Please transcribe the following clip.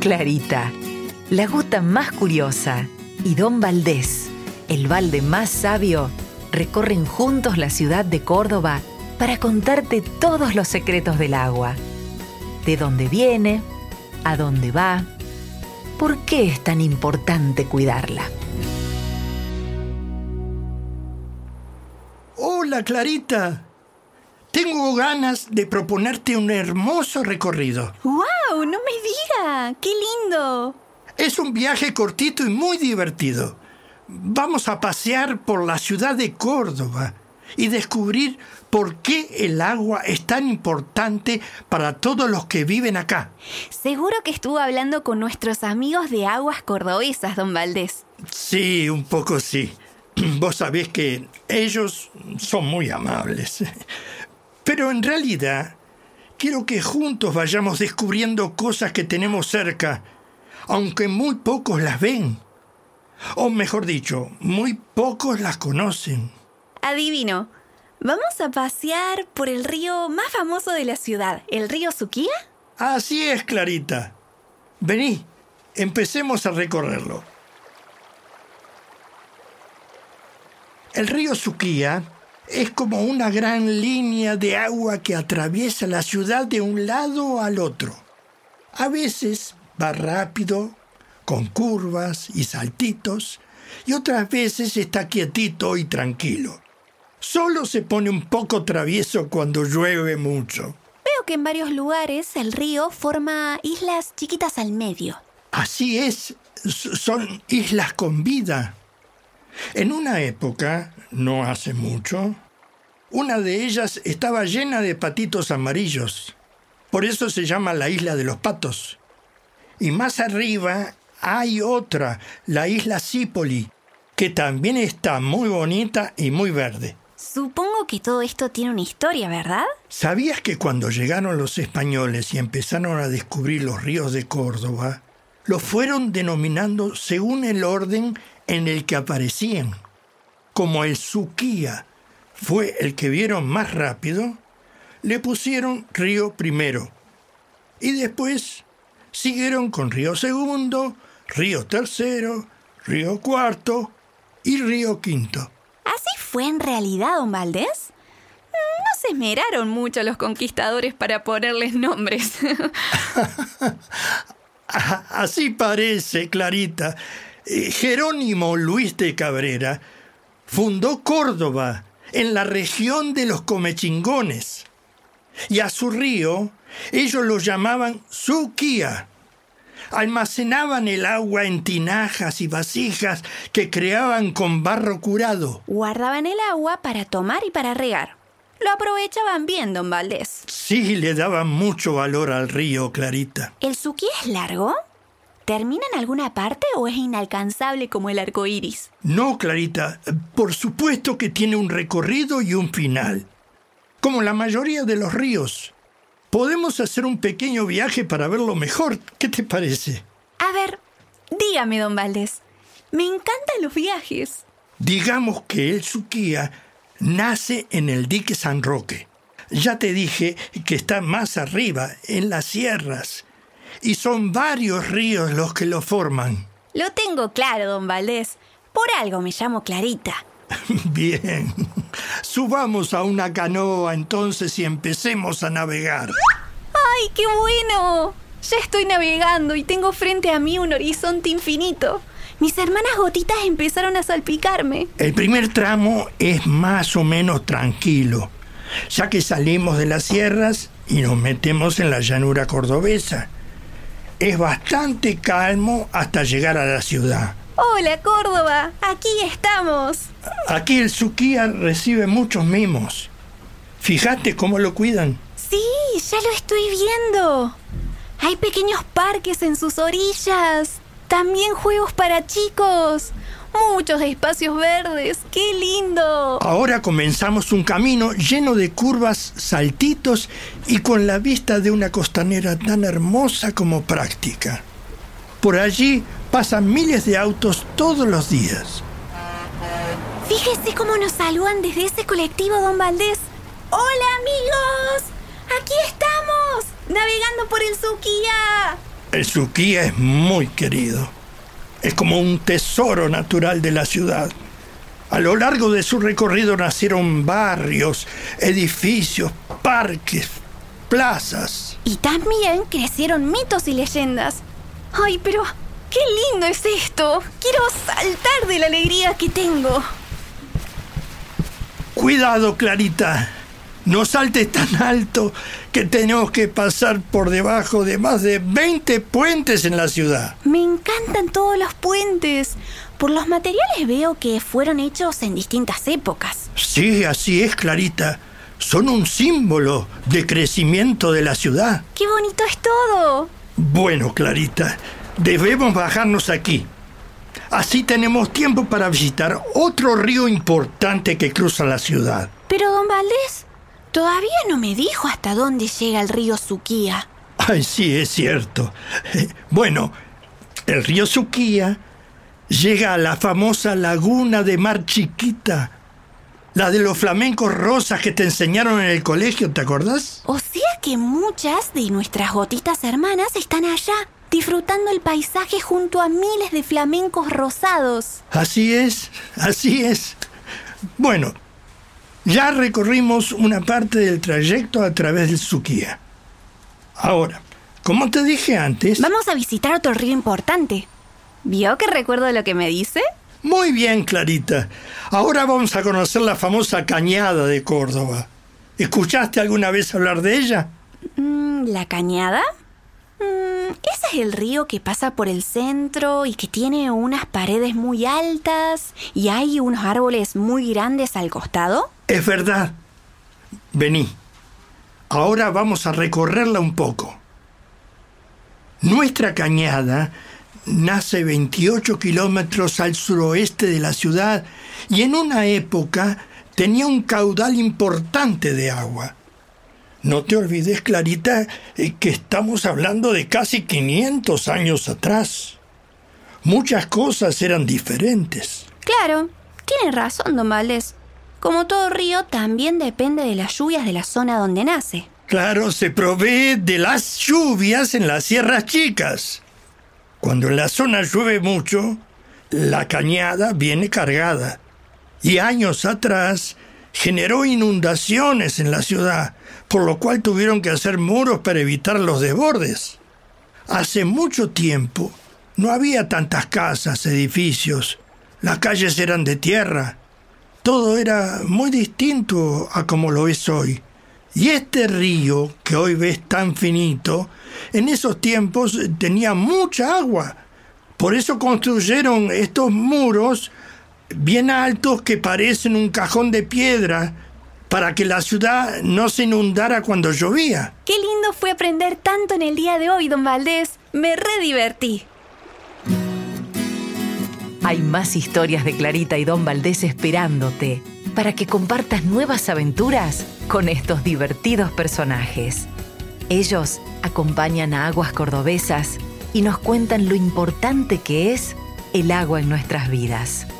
Clarita, la gota más curiosa, y Don Valdés, el balde más sabio, recorren juntos la ciudad de Córdoba para contarte todos los secretos del agua. De dónde viene, a dónde va, por qué es tan importante cuidarla. Hola, Clarita. Tengo ganas de proponerte un hermoso recorrido. ¡Guau! ¡No me diga! ¡Qué lindo! Es un viaje cortito y muy divertido. Vamos a pasear por la ciudad de Córdoba y descubrir por qué el agua es tan importante para todos los que viven acá. Seguro que estuvo hablando con nuestros amigos de aguas cordobesas, don Valdés. Sí, un poco sí. Vos sabés que ellos son muy amables. Pero en realidad, quiero que juntos vayamos descubriendo cosas que tenemos cerca, aunque muy pocos las ven. O mejor dicho, muy pocos las conocen. Adivino, ¿vamos a pasear por el río más famoso de la ciudad, el río Suquía? Así es, Clarita. Vení, empecemos a recorrerlo. El río Suquía es como una gran línea de agua que atraviesa la ciudad de un lado al otro. A veces va rápido, con curvas y saltitos, y otras veces está quietito y tranquilo. Solo se pone un poco travieso cuando llueve mucho. Veo que en varios lugares el río forma islas chiquitas al medio. Así es, son islas con vida. En una época, no hace mucho, una de ellas estaba llena de patitos amarillos. Por eso se llama la isla de los patos. Y más arriba hay otra, la isla Zípoli, que también está muy bonita y muy verde. Supongo que todo esto tiene una historia, ¿verdad? ¿Sabías que cuando llegaron los españoles y empezaron a descubrir los ríos de Córdoba, los fueron denominando según el orden en el que aparecían? Como el Suquía fue el que vieron más rápido, le pusieron Río Primero. Y después siguieron con Río Segundo, Río Tercero, Río Cuarto y Río Quinto. ¿Así fue en realidad, don Valdés? No se esmeraron mucho los conquistadores para ponerles nombres. Así parece, Clarita. Jerónimo Luis de Cabrera fundó Córdoba, en la región de los Comechingones. Y a su río, ellos lo llamaban Suquía. Almacenaban el agua en tinajas y vasijas que creaban con barro curado. Guardaban el agua para tomar y para regar. Lo aprovechaban bien, don Valdés. Sí, le daban mucho valor al río, Clarita. ¿El Suquía es largo? ¿Termina en alguna parte o es inalcanzable como el arco iris? No, Clarita, por supuesto que tiene un recorrido y un final. Como la mayoría de los ríos. Podemos hacer un pequeño viaje para verlo mejor. ¿Qué te parece? A ver, dígame, don Valdés. Me encantan los viajes. Digamos que el Suquía nace en el dique San Roque. Ya te dije que está más arriba, en las sierras. Y son varios ríos los que lo forman. Lo tengo claro, don Valdés. Por algo me llamo Clarita. Bien. Subamos a una canoa entonces y empecemos a navegar. ¡Ay, qué bueno! Ya estoy navegando y tengo frente a mí un horizonte infinito. Mis hermanas gotitas empezaron a salpicarme. El primer tramo es más o menos tranquilo, ya que salimos de las sierras y nos metemos en la llanura cordobesa. Es bastante calmo hasta llegar a la ciudad. ¡Hola, Córdoba! ¡Aquí estamos! Aquí el Suquía recibe muchos mimos. Fíjate cómo lo cuidan. Sí, ya lo estoy viendo. Hay pequeños parques en sus orillas. También juegos para chicos. Muchos espacios verdes. ¡Qué lindo! Ahora comenzamos un camino lleno de curvas, saltitos y con la vista de una costanera tan hermosa como práctica. Por allí pasan miles de autos todos los días. Fíjese cómo nos saludan desde ese colectivo, don Valdés. ¡Hola, amigos! ¡Aquí estamos! ¡Navegando por el Suquía! El Suquía es muy querido. Es como un tesoro natural de la ciudad. A lo largo de su recorrido nacieron barrios, edificios, parques, plazas. Y también crecieron mitos y leyendas. ¡Ay, pero qué lindo es esto! Quiero saltar de la alegría que tengo. Cuidado, Clarita. No saltes tan alto que tenemos que pasar por debajo de más de 20 puentes en la ciudad. Me encantan todos los puentes. Por los materiales veo que fueron hechos en distintas épocas. Sí, así es, Clarita. Son un símbolo de crecimiento de la ciudad. ¡Qué bonito es todo! Bueno, Clarita, debemos bajarnos aquí. Así tenemos tiempo para visitar otro río importante que cruza la ciudad. Pero, don Valdés, todavía no me dijo hasta dónde llega el río Suquía. Ay, sí, es cierto. Bueno, el río Suquía llega a la famosa laguna de Mar Chiquita, la de los flamencos rosas que te enseñaron en el colegio, ¿te acordás? O sea que muchas de nuestras gotitas hermanas están allá, disfrutando el paisaje junto a miles de flamencos rosados. Así es, así es. Bueno, ya recorrimos una parte del trayecto a través del Suquía. Ahora, como te dije antes... Vamos a visitar otro río importante. ¿Vio que recuerdo lo que me dice? Muy bien, Clarita. Ahora vamos a conocer la famosa Cañada de Córdoba. ¿Escuchaste alguna vez hablar de ella? ¿La Cañada? ¿Ese es el río que pasa por el centro y que tiene unas paredes muy altas y hay unos árboles muy grandes al costado? Es verdad. Vení. Ahora vamos a recorrerla un poco. Nuestra cañada nace 28 kilómetros al suroeste de la ciudad y en una época tenía un caudal importante de agua. No te olvides, Clarita, que estamos hablando de casi 500 años atrás. Muchas cosas eran diferentes. Claro, tiene razón, don Valdés. Como todo río, también depende de las lluvias de la zona donde nace. Claro, se provee de las lluvias en las sierras chicas. Cuando en la zona llueve mucho, la cañada viene cargada. Y años atrás generó inundaciones en la ciudad, por lo cual tuvieron que hacer muros para evitar los desbordes. Hace mucho tiempo no había tantas casas, edificios. Las calles eran de tierra. Todo era muy distinto a como lo es hoy. Y este río, que hoy ves tan finito, en esos tiempos tenía mucha agua. Por eso construyeron estos muros bien altos que parecen un cajón de piedra, para que la ciudad no se inundara cuando llovía. Qué lindo fue aprender tanto en el día de hoy, don Valdés. Me redivertí. Hay más historias de Clarita y don Valdés esperándote para que compartas nuevas aventuras con estos divertidos personajes. Ellos acompañan a Aguas Cordobesas y nos cuentan lo importante que es el agua en nuestras vidas.